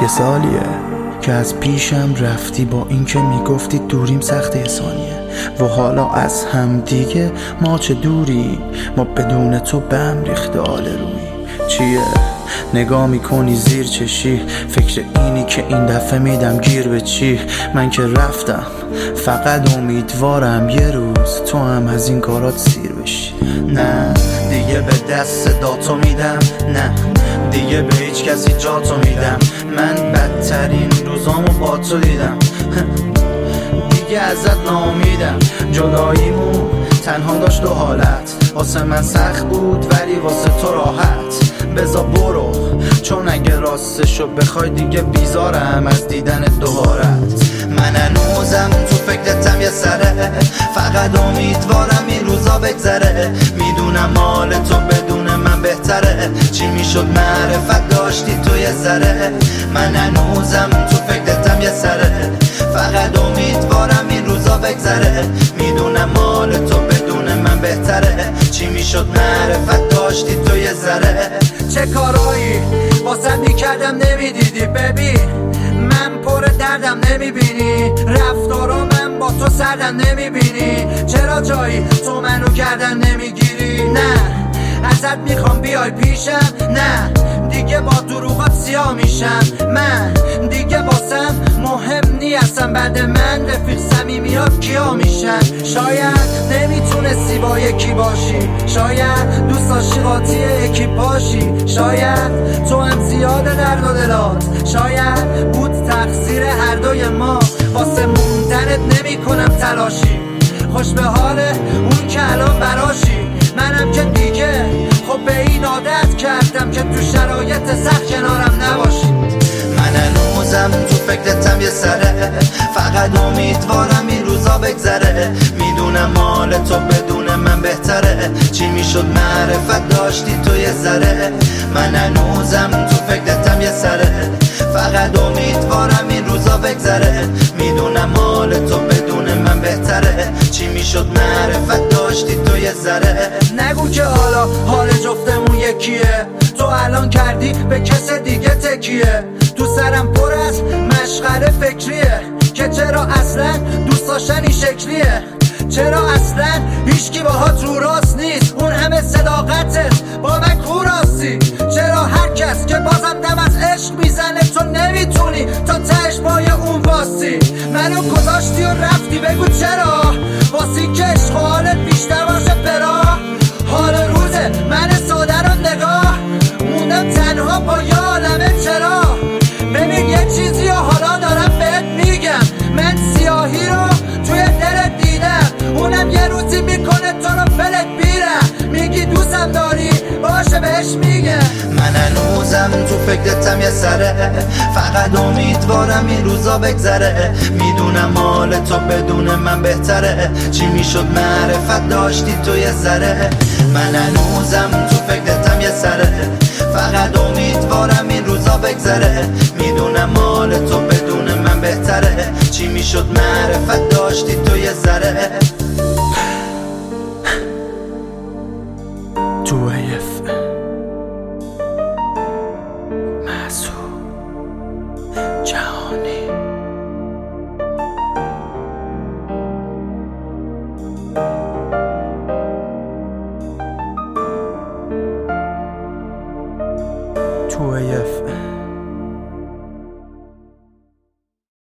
سالیه که از پیشم رفتی، با این که میگفتی دوریم سخت ثانیه و حالا از هم دیگه ما چه دوری، ما بدون تو بهم ریخته آل روی. چیه نگاه میکنی زیر چشی، فکر اینی که این دفعه میدم گیر به چی؟ من که رفتم فقط امیدوارم یه روز تو هم از این کارات سیر بشی. نه دیگه به دست داتو میدم، نه دیگه به هیچ کسی جاتو میدم. من بدترین روزامو با تو دیدم، دیگه ازت ناامیدم. جداییمون تنها داشت دو حالت، واسه من سخت بود ولی واسه تو راحت. بذار برو چون اگه راستشو بخوای دیگه بیزارم از دیدن دوبارت. من هنوزم تو فکرتم یه سره، فقط امیدوارم این روزا بگذره. میدونم حال تو بدون من بهتره، چی میشد معرفت داشتی تو یه ذره. من هنوزم تو فکرتم یه سره، فقط امیدوارم این روزا بگذره. میدونم حال تو بدون من بهتره، چی میشد معرفت داشتی تو یه ذره. چه کارایی واسه میکردم نمیدیدی ببین، من پر دردم نمیبینی، رفتارا من با تو سردم نمیبینی. چرا جایی تو منو گردن نمیگیری؟ نه ازت میخوام بیای پیشم، نه دیگه با دروغات سیاه میشم. من دیگه واسم مهم نیستم، بعد من رفیق صمیمیات کیا میشن. شاید نمیتونستی با یکی باشی، شاید دوست داشتی قاطی یکی باشی، شاید تو هم زیاده درد و دلات، شاید بود تقصیر هر دوی ما. واسه موندنت نمی کنم تلاشی، خوش به حال اون که الان براشی. منم که دیگه خب به این عادت کردم که تو شرایط سخت کنارم نباشی. من هنوزم تو فکرتم یه سره، فقط امیدوارم این روزا بگذره. میدونم حال تو بدون من بهتره، چی میشد معرفت داشتی تو یه ذره. من هنوزم تو فکرتم یه سره، فقط امیدوارم این روزا بگذره. میدونم حال تو بدون من بهتره، چی میشد معرفت داشتی تو یه ذره. نگو که حالا حال جفتمون یکیه، تو الان کردی به کس دیگه تکیه. تو سرم پر از مشغله فکریه که چرا اصلا دوست داشتن این شکلیه، چرا اصلا هیچکی باهات رو راست نیست، اون همه صداقتت با من کو راستی. چرا هر کس که بازم دم از عشق میزنه تو نمیتونی تا تهش با اون باسی. منو گذاشتی و رفتی بگو چرا، واسی که عشق و حالت بیشتر باشه برا. حال روزه من ساده رو نگاه موندم تنها با یه عالمه چرا. ببین یه چیزی و حالا دارم بهت میگم، من سیاهی رو توی دلت دیدم، اونم یه روزی میکنه تو رو فلت بیرم. میگی دوستم داری باشه بهش میگم. من هنوزم تو فکرتم یه سره، فقط امیدوارم این روزا بگذره. میدونم حال تو بدون من بهتره، چی میشد معرفت داشتی تو یه ذره. من هنوزم تو فکرتم یه سره، فقط امیدوارم این روزا بگذره. میدونم حال تو بدون من بهتره، چی میشد معرفت داشتی تو یه ذره. تو محسوب جهانی. تو